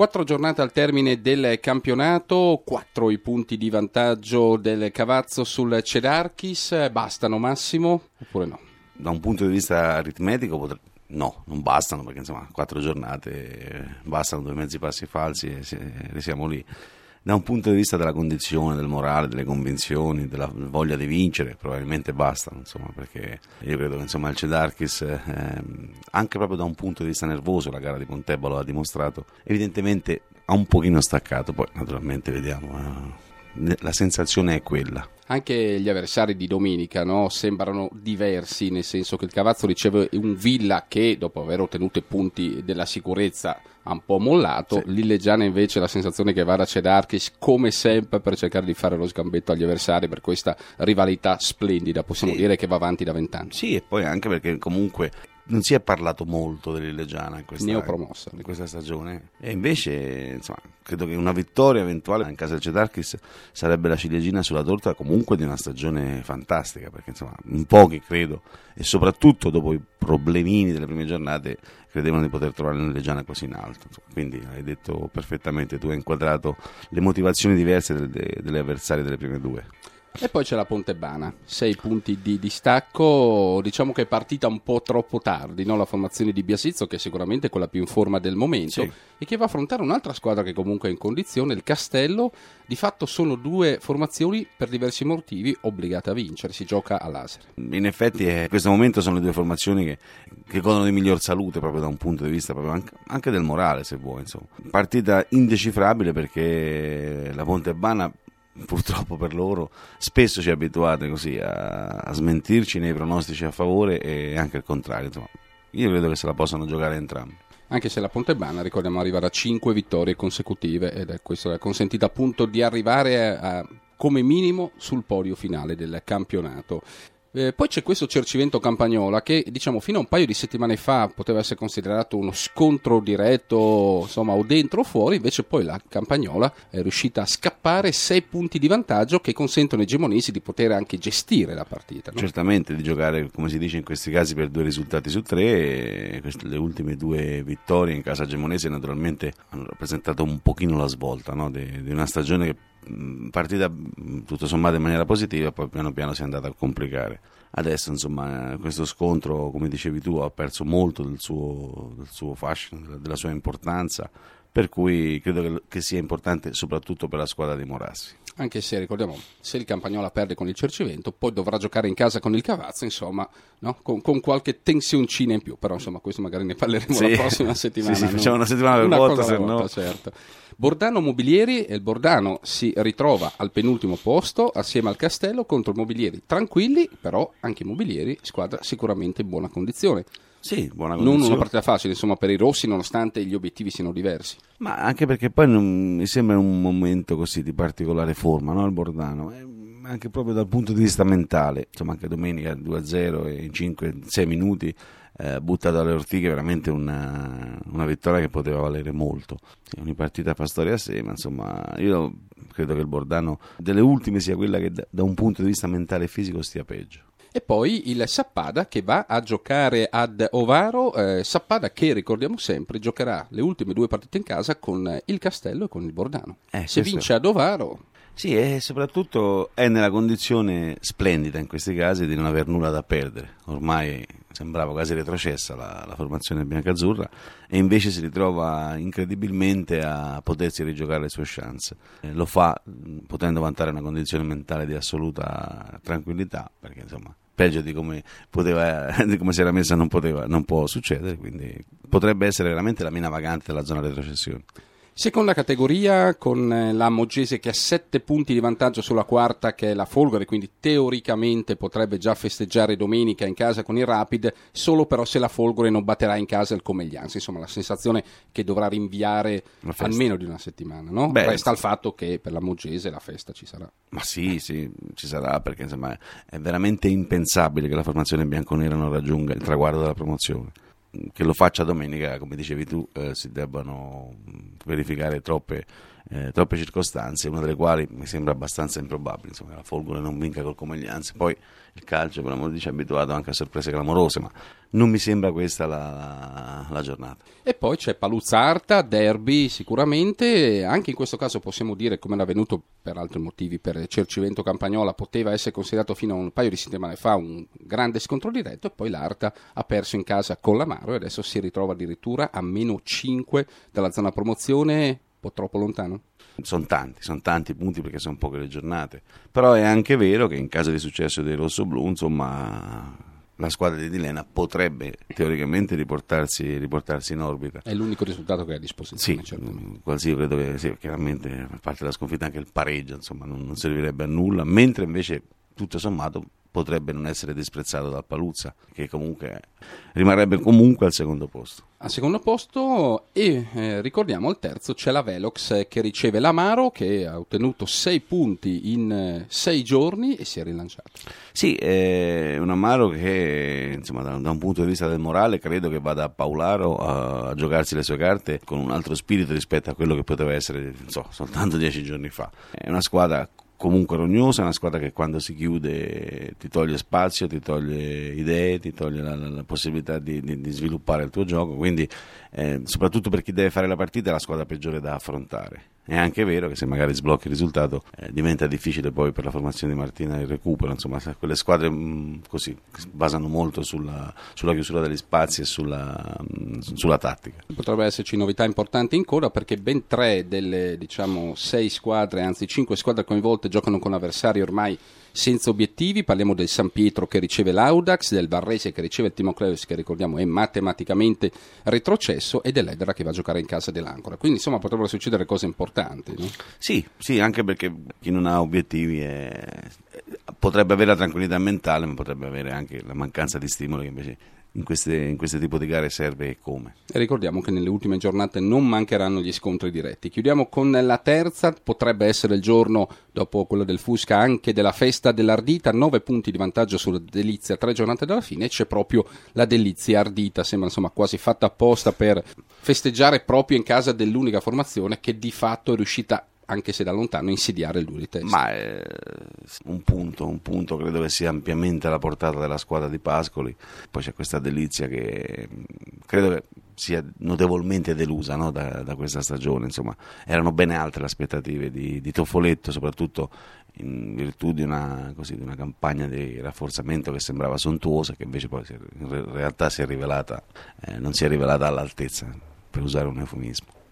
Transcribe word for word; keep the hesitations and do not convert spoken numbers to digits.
Quattro giornate al termine del campionato, quattro i punti di vantaggio del Cavazzo sul Cedarkis. Bastano, Massimo, oppure no? Da un punto di vista aritmetico potre... no, non bastano, perché insomma quattro giornate bastano due mezzi passi falsi e siamo lì. Da un punto di vista della condizione, del morale, delle convinzioni, della voglia di vincere, probabilmente bastano, insomma, perché io credo che insomma il Cedarkis, eh, anche proprio da un punto di vista nervoso, la gara di Pontebba ha dimostrato, evidentemente ha un pochino staccato, poi naturalmente vediamo, eh, la sensazione è quella. Anche gli avversari di domenica, no, sembrano diversi, nel senso che il Cavazzo riceve un Villa che dopo aver ottenuto i punti della sicurezza ha un po' mollato, sì. Lillegiana invece la sensazione che va da Cedarkis come sempre per cercare di fare lo sgambetto agli avversari per questa rivalità splendida, possiamo sì. dire che va avanti da vent'anni. Sì, e poi anche perché comunque non si è parlato molto della Lillegiana in questa, neopromossa in questa stagione, e invece insomma credo che una vittoria eventuale in casa del Cedarkis sarebbe la ciliegina sulla torta comunque di una stagione fantastica, perché insomma in pochi credo, e soprattutto dopo i problemini delle prime giornate, credevano di poter trovare la Lillegiana così in alto. Quindi hai detto perfettamente, tu hai inquadrato le motivazioni diverse delle, delle avversarie delle prime due. E poi c'è la Pontebana, sei punti di distacco, diciamo che è partita un po' troppo tardi, no? La formazione di Biasizzo, che è sicuramente quella più in forma del momento, sì. e che va a affrontare un'altra squadra che comunque è in condizione, il Castello. Di fatto sono due formazioni per diversi motivi obbligate a vincere, si gioca a laser. In effetti eh, in questo momento sono le due formazioni che, che godono di miglior salute proprio da un punto di vista proprio anche, anche del morale, se vuoi, insomma. Partita indecifrabile perché la Pontebana, purtroppo per loro, spesso ci abituate così a, a smentirci nei pronostici a favore e anche il contrario, insomma. Io credo che se la possano giocare entrambi. Anche se la Pontebana, ricordiamo, arriva da cinque vittorie consecutive ed è questo è consentito appunto di arrivare a, a, come minimo sul podio finale del campionato. Eh, poi c'è questo Cercivento Campagnola che, diciamo, fino a un paio di settimane fa poteva essere considerato uno scontro diretto, insomma, o dentro o fuori, invece poi la Campagnola è riuscita a scappare sei punti di vantaggio che consentono ai gemonesi di poter anche gestire la partita, no? Certamente, di giocare, come si dice in questi casi, per due risultati su tre, e queste, le ultime due vittorie in casa gemonese naturalmente hanno rappresentato un pochino la svolta, no? di, di una stagione che partita tutto sommato in maniera positiva, poi piano piano si è andata a complicare. Adesso insomma questo scontro, come dicevi tu, ha perso molto del suo, del suo fascino, della sua importanza, per cui credo che, che sia importante soprattutto per la squadra di Morassi. Anche se ricordiamo, se il Campagnola perde con il Cercivento, poi dovrà giocare in casa con il Cavazzo, insomma, no? con, con qualche tensioncina in più, però insomma questo magari ne parleremo sì. la prossima settimana. Sì, sì, facciamo una settimana per una volta, se volta, no. Certo. Bordano Mobilieri, e il Bordano si ritrova al penultimo posto assieme al Castello contro i Mobilieri tranquilli, però anche i Mobilieri, squadra sicuramente in buona condizione. Sì, buona condizione. Non una partita facile, insomma, per i rossi, nonostante gli obiettivi siano diversi. Ma anche perché poi non, mi sembra un momento così di particolare forma, no? Il Bordano, eh, anche proprio dal punto di vista mentale, insomma, anche domenica due a zero e in cinque sei minuti eh, buttata dalle ortiche, veramente una, una vittoria che poteva valere molto. Sì, ogni partita fa storia a sé, ma insomma, io credo che il Bordano delle ultime sia quella che da, da un punto di vista mentale e fisico stia peggio. E poi il Sappada che va a giocare ad Ovaro, eh, Sappada che ricordiamo sempre giocherà le ultime due partite in casa con il Castello e con il Bordano. Eh, Se vince ad Ovaro... Sì, e soprattutto è nella condizione splendida in questi casi di non aver nulla da perdere. Ormai sembrava quasi retrocessa la, la formazione biancazzurra e invece si ritrova incredibilmente a potersi rigiocare le sue chance. Eh, lo fa potendo vantare una condizione mentale di assoluta tranquillità, perché insomma peggio di come poteva, di come si era messa non poteva, non può succedere, quindi potrebbe essere veramente la mina vagante della zona retrocessione. Seconda categoria con la Moggese che ha sette punti di vantaggio sulla quarta, che è la Folgore, quindi teoricamente potrebbe già festeggiare domenica in casa con il Rapid, solo però se la Folgore non batterà in casa il Comeglianza. Insomma, la sensazione che dovrà rinviare almeno di una settimana, no? Beh, resta il fatto che per la Moggese la festa ci sarà. Ma sì, sì, ci sarà, perché insomma è veramente impensabile che la formazione bianconera non raggiunga il traguardo della promozione. Che lo faccia domenica, come dicevi tu, eh, si debbano verificare troppe, eh, troppe circostanze, una delle quali mi sembra abbastanza improbabile, insomma, che la Folgore non vinca col Comeglianza. Poi il calcio, per l'amor di Dio, ci ha abituato anche a sorprese clamorose, ma non mi sembra questa la, la giornata. E poi c'è Paluzza-Arta, derby sicuramente, anche in questo caso possiamo dire, come era avvenuto per altri motivi, per Cercivento-Campagnola poteva essere considerato fino a un paio di settimane fa un grande scontro diretto, e poi l'Arta ha perso in casa con l'Amaro e adesso si ritrova addirittura a meno cinque dalla zona promozione, un po' troppo lontano. Sono tanti, sono tanti punti perché sono poche le giornate, però è anche vero che in caso di successo dei rossoblù, insomma, la squadra di Di Lena potrebbe teoricamente riportarsi, riportarsi in orbita. È l'unico risultato che è a disposizione. Sì, certamente. quasi io credo che sì, chiaramente a parte della sconfitta anche il pareggio, insomma, non, non servirebbe a nulla, mentre invece tutto sommato potrebbe non essere disprezzato dal Paluzza, che comunque rimarrebbe comunque al secondo posto. Al secondo posto, e eh, ricordiamo al terzo c'è la Velox eh, che riceve l'Amaro, che ha ottenuto sei punti in eh, sei giorni e si è rilanciato. Sì, è un Amaro che insomma da, da un punto di vista del morale credo che vada a Paolaro a, a giocarsi le sue carte con un altro spirito rispetto a quello che poteva essere, non so, soltanto dieci giorni fa. È una squadra comunque rognosa, è una squadra che quando si chiude ti toglie spazio, ti toglie idee, ti toglie la, la, la possibilità di, di, di sviluppare il tuo gioco, quindi eh, soprattutto per chi deve fare la partita è la squadra peggiore da affrontare. È anche vero che se magari sblocchi il risultato eh, diventa difficile poi per la formazione di Martina il recupero, insomma quelle squadre mh, così basano molto sulla, sulla chiusura degli spazi e sulla, mh, sulla tattica. Potrebbe esserci novità importanti in coda perché ben tre delle diciamo sei squadre, anzi cinque squadre coinvolte giocano con avversari ormai senza obiettivi. Parliamo del San Pietro che riceve l'Audax, del Varese che riceve il Timocleos, che ricordiamo è matematicamente retrocesso, e dell'Edera che va a giocare in casa dell'Ancora. Quindi insomma potrebbero succedere cose importanti, no? Sì, sì, anche perché chi non ha obiettivi è... potrebbe avere la tranquillità mentale, ma potrebbe avere anche la mancanza di stimoli che invece in queste, in questo tipo di gare serve e come. E ricordiamo che nelle ultime giornate non mancheranno gli scontri diretti. Chiudiamo con la terza, potrebbe essere il giorno, dopo quello del Fusca, anche della festa dell'Ardita, nove punti di vantaggio sulla Delizia, tre giornate dalla fine, e c'è proprio la Delizia Ardita, sembra insomma quasi fatta apposta per festeggiare proprio in casa dell'unica formazione che di fatto è riuscita, anche se da lontano, insidiare il due di testa. Ma è un punto, un punto credo che sia ampiamente alla portata della squadra di Pascoli. Poi c'è questa Delizia che credo che sia notevolmente delusa, no, da, da questa stagione. Insomma, erano ben altre le aspettative di, di Toffoletto, soprattutto in virtù di una, così, di una campagna di rafforzamento che sembrava sontuosa, che invece poi in realtà si è rivelata, eh, non si è rivelata all'altezza, per usare un eufemismo.